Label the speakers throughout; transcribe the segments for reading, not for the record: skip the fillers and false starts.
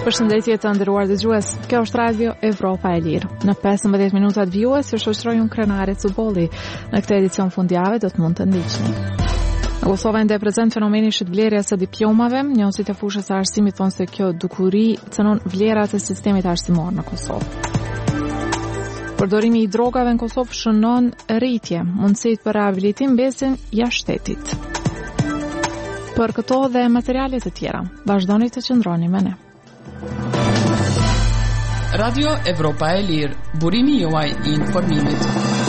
Speaker 1: Përshëndetje të nderuar dëgjues. Kjo është Radio Evropa e Lirë. Në 15 minuta të vjues ju shoqëroj unë Krenare Cubolli. Në këtë edicion fundjavë do të mund të ndiqni. Në Kosovë ende prezant fenomeni shitblerjes së diplomave. Njohësit e fushës së arsimit thonë se kjo dukuri cënon vlerat e sistemit arsimor në Kosovë. Përdorimi i drogave në Kosovë shënon rritje, mundësitë për rehabilitim mbesin jashtë shtetit. Për këto dhe materiale të tjera, vazhdoni të qëndroni me ne.
Speaker 2: Radio Evropa e Lirë, burimi juaj I informimit.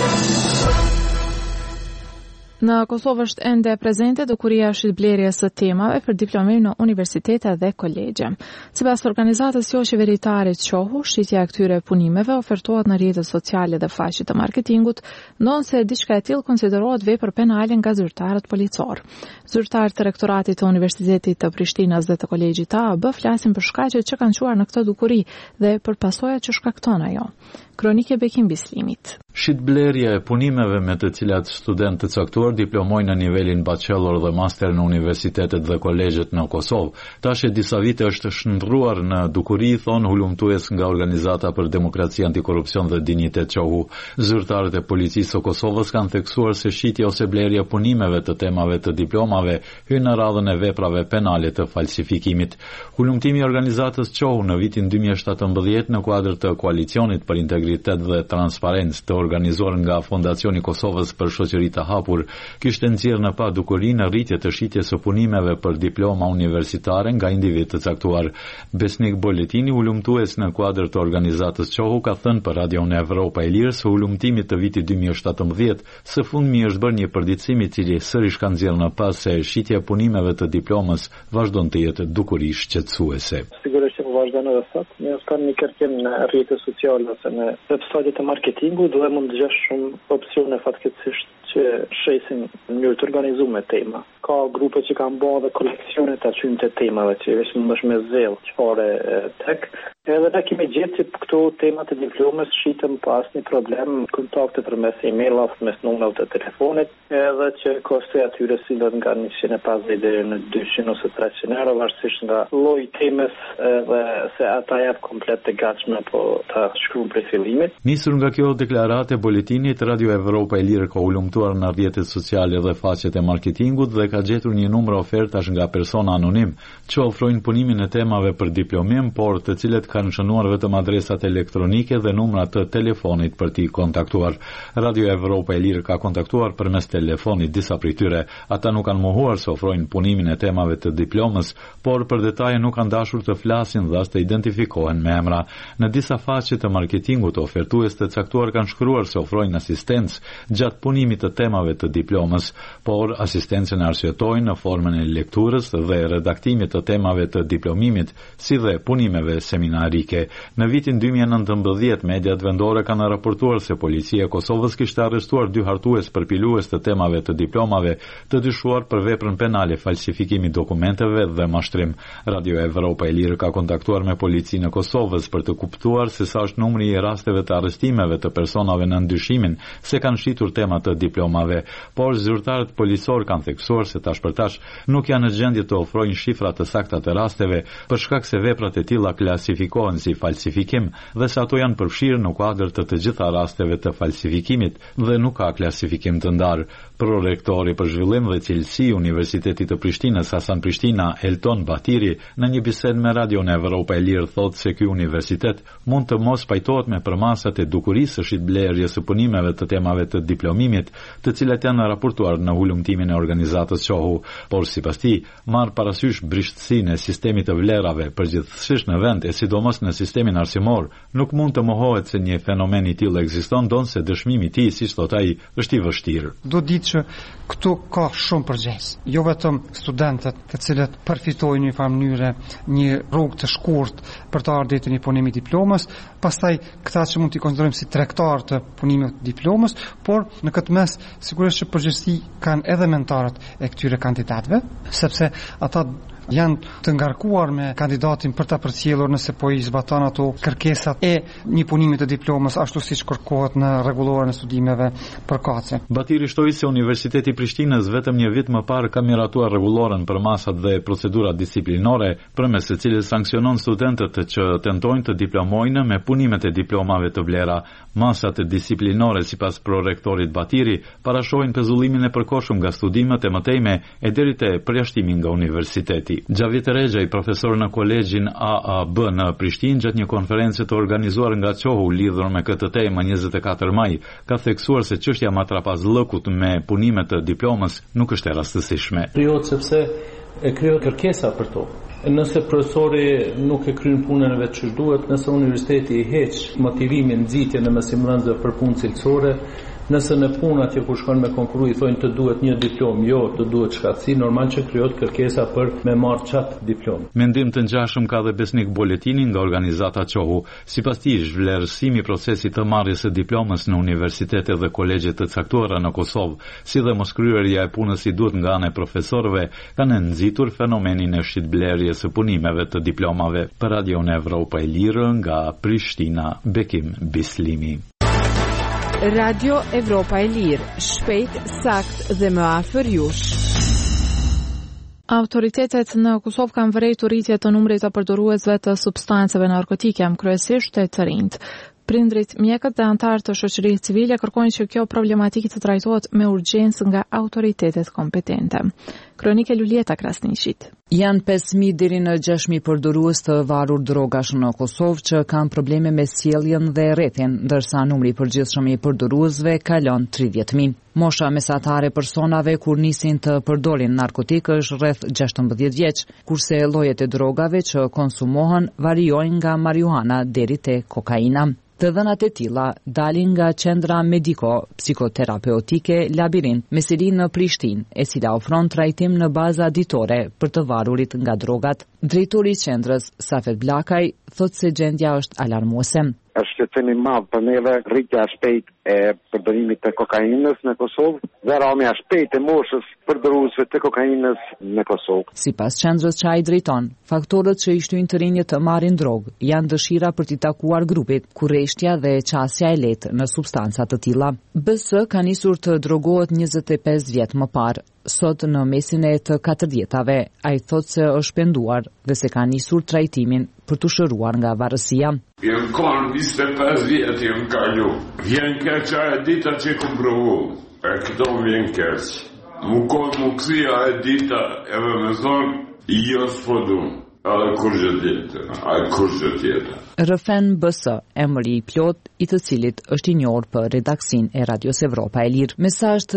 Speaker 1: Në Kosovë është ende prezente dukuria e shitblerjes së temave për diplomim në universitete dhe kolegje. Sipas organizatës jo qeveritare QOHU, shitja e këtyre punimeve ofertohet në rrjetet sociale dhe faqet të marketingut, ndonse diçka e tillë konsiderohet vepër penale nga zyrtarët policor. Zyrtarët të rektoratit të Universitetit të Prishtinës dhe të Kolegjit të AB flasin për shkaqet që kanë quar në këtë dukuri dhe për pasojat që shkakton ajo. Kronike Bekim Bislimit.
Speaker 3: Shitblerja e punimeve me të cilat studentë të caktuar diplomojnë në nivelin bachelor dhe master në universitetet dhe kolegjet në Kosovë. Tash e disa vite është shndruar në dukuri, thon hulumtues nga Organizata për Demokraci, Antikorrupsion dhe Dinjitet QOHU. Zyrtarët e policisë së Kosovës kanë theksuar se shitja ose blerja e punimeve të temave të diplomave hyn në radhën e veprave penale të falsifikimit. Hulumtimi I organizatës QOHU në vitin 2017 në kuadër të koalicionit për integritet dhe transparencë të organizuar nga Fondacioni Kosovës për Shoqëri të Hapur, kishte nxjerrë në pa dukuri në rritje të shitjes së punimeve për diploma universitare nga individ të caktuar. Besnik Boletini, hulumtues në kuadër të organizatës QOHU, ka thënë për Radio Evropa e Lirë se hulumtimi të vitit 2017 së fundmi është bërë një përditësim I cili sërish ka nxjerrë në pas se shitja e punimeve të diplomës vazhdon të jetë dukuri shqetësuese.
Speaker 4: Sigurisht që vazhdon edhe sot, ne kanë një kërkim në rrjetet sociale ose në websajtet e marketingut dhe mund të gjesh shumë opsione fatkeqësisht që shesin në mënyrë të organizuar tema. Ka grupe që kanë bërë dhe koleksione të atyre të temave që veç mund është me zell çfarë tek. Edhe ne kemi gjetë që këto temat e diplomës shiten pas një problem, kontakte përmes emailave, mes numrave të telefonit, edhe që kosti atyre sillet nga 150 deri në 200 ose 300 euro varësisht nga lloji temës dhe se ata jap komplet të gatshme po ta shkruan prej fillimit.
Speaker 3: Nisur nga kjo deklarate boletinit, Radio Evropa e Lirë ka ulumtuar në rrjetet sociale dhe faqet e marketingut dhe ka gjetur një numër ofertash nga persona anonim që ofrojnë punimin e temave për diplomim, por të cilët kanë shënuar vetëm adresat elektronike dhe numrat të telefonit për t'i kontaktuar. Radio Evropa e Lirë ka kontaktuar përmes telefonit disa prej tyre. Ata nuk kanë mohuar se ofrojnë punimin e temave të diplomës, por për detaje nuk kanë dashur të flasin dhe as të identifikohen me emra. Në disa faqe të marketingut, ofertues të caktuar kanë shkruar se ofrojnë asistencë gjatë punimit të temave të diplomës, por asistencën arsyetojnë në formën e lekturës dhe redaktimit të temave të diplomimit, si dhe punimeve seminarike. Në vitin 2019, mediat vendore kanë raportuar se policia e Kosovës kishte arrestuar 2 hartues përpilues të temave të diplomave të dyshuar për veprën penale falsifikimi dokumenteve dhe mashtrim. Radio Evropa e Lirë ka kontaktuar me policinë e Kosovës për të kuptuar se sa është numri I rasteve të arrestimeve të personave në ndyshimin se kanë shitur tema të diplomave, por zyrtarët policor kanë theksuar se tash për tash nuk janë në gjendje të ofrojnë shifra të sakta të rasteve për shkak se veprat e tilla klasifikohen si falsifikim dhe se ato janë përfshirë në kuadër të gjitha rasteve të falsifikimit dhe nuk ka klasifikim të ndarë. Prorektori për zhvillim dhe cilësi Universitetit të Prishtinës Hasan Prishtina, Elton Batiri, në një bisedë me Radio Evropa e Lirë thotë se ky universitet mund të mos pajtohet me përmasat e dukurisë së shitblerjes së punimeve të temave të diplomimit, të cilat janë raportuar në hulumtimin e organizatës QOHU, por sipas tij, marr parasysh brishtësinë e sistemit të vlerave përgjithsisht në vend e sidomos në sistemin arsimor, nuk mund të mohohet se një fenomen I tillë ekziston, donse dëshmimi I tij, siç thot ai, është I vështirë.
Speaker 5: Do ditë që këtu ka shumë përgjegjës. Jo vetëm studentët të cilët përfitojnë në një farë mënyrë një rrugë të shkurtë për të ardhur deri në punimin e diplomës, pastaj këta që mund t'i konsiderojmë si tregtar të punimit të diplomës, por në këtë mes sigurisht që përgjegjësi kanë edhe mentorët e këtyre kandidatëve, sepse ata janë të ngarkuar me kandidatin për ta përcjellur nëse po i zbaton ato kërkesat e një punimi të diplomës ashtu siç kërkohet në rregulloren e studimeve përkatëse.
Speaker 3: Batiri shtoi se Universiteti i Prishtinës vetëm një vit më parë ka miratuar rregulloren për masat dhe procedurat disiplinore, përmes së cilës sanksionon studentët që tentojnë të diplomojnë me punimet e diplomave të vlera. Masat disiplinore sipas prorektorit Batiri parashojnë pezullimin e përkohshëm nga studimet e mëtejme e deri te përjashtimi nga universiteti. Xhavit Rexhaj, profesor në kolegjin AAB në Prishtinë, gjatë një konferencë të organizuar nga qohu lidhur me këtë temë 24 maj, ka theksuar se çështja matrapazllëkut me punimet të diplomës nuk është e rastësishme.
Speaker 6: Krijohet sepse e krijohet kërkesa për to. Nëse profesori nuk e kryen punën e vet që duhet, nëse universiteti i heq motivimin, nxitjen e mësimdhënësve për punë cilësore, nëse në punë atje ku shkon me konkuru i thonë të duhet një diplom, jo, të duhet shkatësi, normal që krijohet kërkesa për me marrë çat diplom.
Speaker 3: Mendim të ngjashëm ka dhe Besnik Boletini nga organizata qohu. Sipas tij, vlerësimi i procesit të marrjes së diplomës në universitete dhe kolegje të caktuara në Kosovë, si dhe moskryerja e punës si duhet nga ana e profesorëve, kanë nxitur fenomenin e shitblerjes së punimeve të diplomave. Për Radion Evropa e Lirë nga Prishtina, Bekim Bislimi.
Speaker 7: Radio Evropa e Lirë, shpejt, sakt dhe më afër jush.
Speaker 1: Autoritetet në Kosovë kanë vërejtur rritje të numrit të përdoruesve të substanceve narkotike, kryesisht të rinjt. Prindrit, mjekët dhe anëtarë të shoqërisë civile kërkojnë që kjo problematikë të trajtohet me urgjencë nga autoritetet kompetente. Kronike Lulieta Krasnishit.
Speaker 8: Janë 5.000 deri në 6.000 përdorues të varur drogash në Kosovë që kanë probleme me sjelljen dhe rrethin, ndërsa numri i përgjithshëm i përdoruesve kalon 30.000. Mosha mesatare e personave kur nisin të përdorin narkotik është rreth 16 vjeç, kurse llojet e drogave që konsumohen variojnë nga marijuana deri te kokaina. Të dhënat e tilla dalin nga qendra mediko-psikoterapeutike Labirint me sedi në Prishtinë, e cila ofron trajtim në bazë ditore për të varurit nga drogat. Drejtori i qendrës, Safet Blakaj, thotë se gjendja është alarmuese.
Speaker 9: Është shqetësim i madh për neve rritja shpejt e përdorimit të kokainës në Kosovë dhe rrëmja shpejt e moshës përdoruesve të kokainës në Kosovë.
Speaker 8: Sipas qendrës që ai drejton, faktorët që i shtyjnë të rinjët të marrin drogë janë dëshira për t'i takuar grupit, kurreshtja dhe qasja e lehtë në substanca të tilla. BS ka nisur të drogohet 25 vjet më parë. Sot në mesin e të 40-tave, ai thotë se është penduar dhe se ka nisur trajtimin për të shëruar nga varësia.
Speaker 10: Jem kon 25 vjet jem kalu. Vjen keq e dita që kom provu. E këto vjen keq. Mu kësia e dita edhe me thonë, jo s'podu. A kur gjë tjetër.
Speaker 8: Rëfen BS, emri i plot i të cilit është i njohur për redaksin e Radios Evropa e Lirë. Mesazh